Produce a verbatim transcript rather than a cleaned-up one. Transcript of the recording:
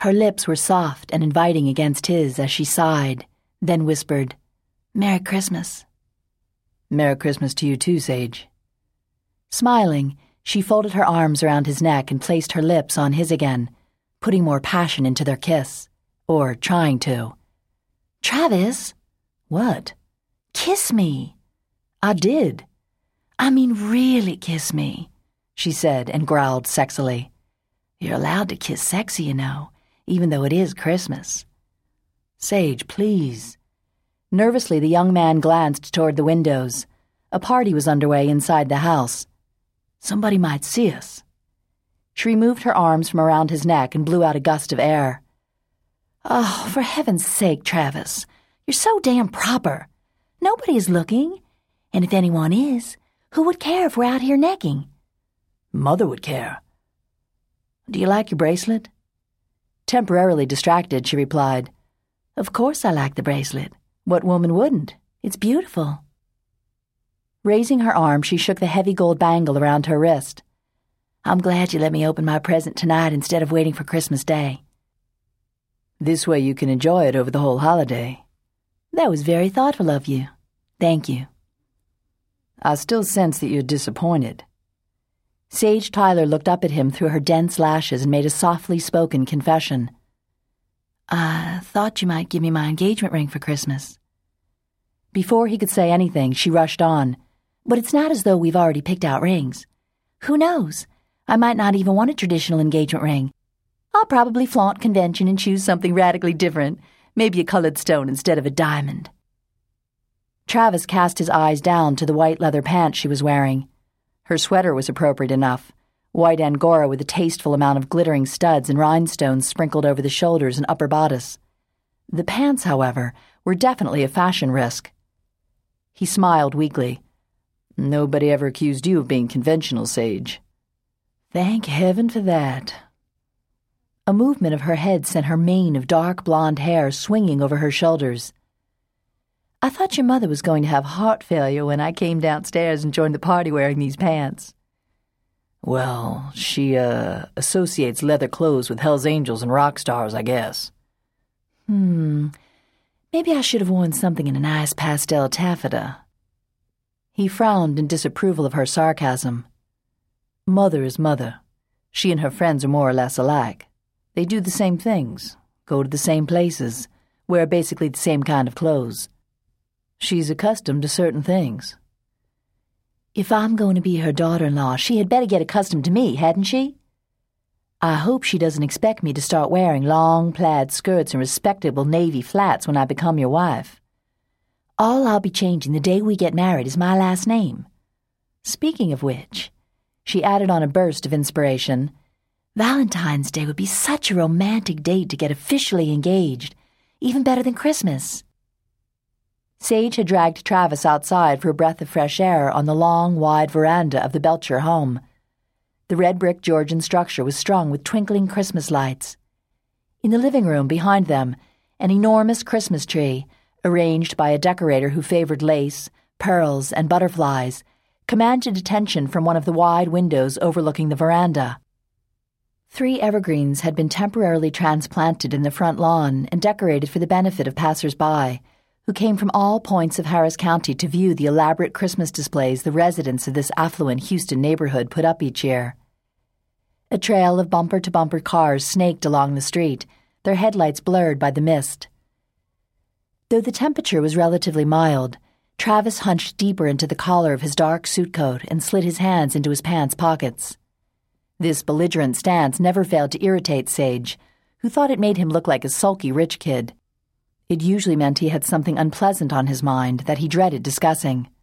Her lips were soft and inviting against his as she sighed, then whispered, "Merry Christmas." "Merry Christmas to you too, Sage." Smiling, she folded her arms around his neck and placed her lips on his again, putting more passion into their kiss, or trying to. "Travis." "What?" "Kiss me." "I did." "I mean really kiss me," she said and growled sexily. "You're allowed to kiss sexy, you know, even though it is Christmas." "Sage, please." Nervously, the young man glanced toward the windows. A party was underway inside the house. "Somebody might see us." She removed her arms from around his neck and blew out a gust of air. "Oh, for heaven's sake, Travis. You're so damn proper. Nobody is looking. And if anyone is, who would care if we're out here necking?" "Mother would care." "Do you like your bracelet?" Temporarily distracted, she replied, "Of course I like the bracelet. What woman wouldn't? It's beautiful." Raising her arm, she shook the heavy gold bangle around her wrist. "I'm glad you let me open my present tonight instead of waiting for Christmas Day." "This way you can enjoy it over the whole holiday." "That was very thoughtful of you. Thank you." "I still sense that you're disappointed." Sage Tyler looked up at him through her dense lashes and made a softly spoken confession. "I thought you might give me my engagement ring for Christmas." Before he could say anything, she rushed on. "But it's not as though we've already picked out rings. Who knows? I might not even want a traditional engagement ring. I'll probably flaunt convention and choose something radically different, maybe a colored stone instead of a diamond." Travis cast his eyes down to the white leather pants she was wearing. Her sweater was appropriate enough, white angora with a tasteful amount of glittering studs and rhinestones sprinkled over the shoulders and upper bodice. The pants, however, were definitely a fashion risk. He smiled weakly. "Nobody ever accused you of being conventional, Sage." "Thank heaven for that." A movement of her head sent her mane of dark blonde hair swinging over her shoulders. "I thought your mother was going to have heart failure when I came downstairs and joined the party wearing these pants." "Well, she, uh, associates leather clothes with Hell's Angels and rock stars, I guess." Hmm, maybe I should have worn something in a nice pastel taffeta." He frowned in disapproval of her sarcasm. "Mother is mother. She and her friends are more or less alike. They do the same things, go to the same places, wear basically the same kind of clothes. She's accustomed to certain things." "If I'm going to be her daughter-in-law, she had better get accustomed to me, hadn't she?" "I hope she doesn't expect me to start wearing long plaid skirts and respectable navy flats when I become your wife." "All I'll be changing the day we get married is my last name. Speaking of which," she added on a burst of inspiration, "Valentine's Day would be such a romantic date to get officially engaged, even better than Christmas." Sage had dragged Travis outside for a breath of fresh air on the long, wide veranda of the Belcher home. The red-brick Georgian structure was strung with twinkling Christmas lights. In the living room behind them, an enormous Christmas tree, arranged by a decorator who favored lace, pearls, and butterflies, commanded attention from one of the wide windows overlooking the veranda. Three evergreens had been temporarily transplanted in the front lawn and decorated for the benefit of passers-by, who came from all points of Harris County to view the elaborate Christmas displays the residents of this affluent Houston neighborhood put up each year. A trail of bumper-to-bumper cars snaked along the street, their headlights blurred by the mist. Though the temperature was relatively mild, Travis hunched deeper into the collar of his dark suit coat and slid his hands into his pants pockets. This belligerent stance never failed to irritate Sage, who thought it made him look like a sulky rich kid. It usually meant he had something unpleasant on his mind that he dreaded discussing.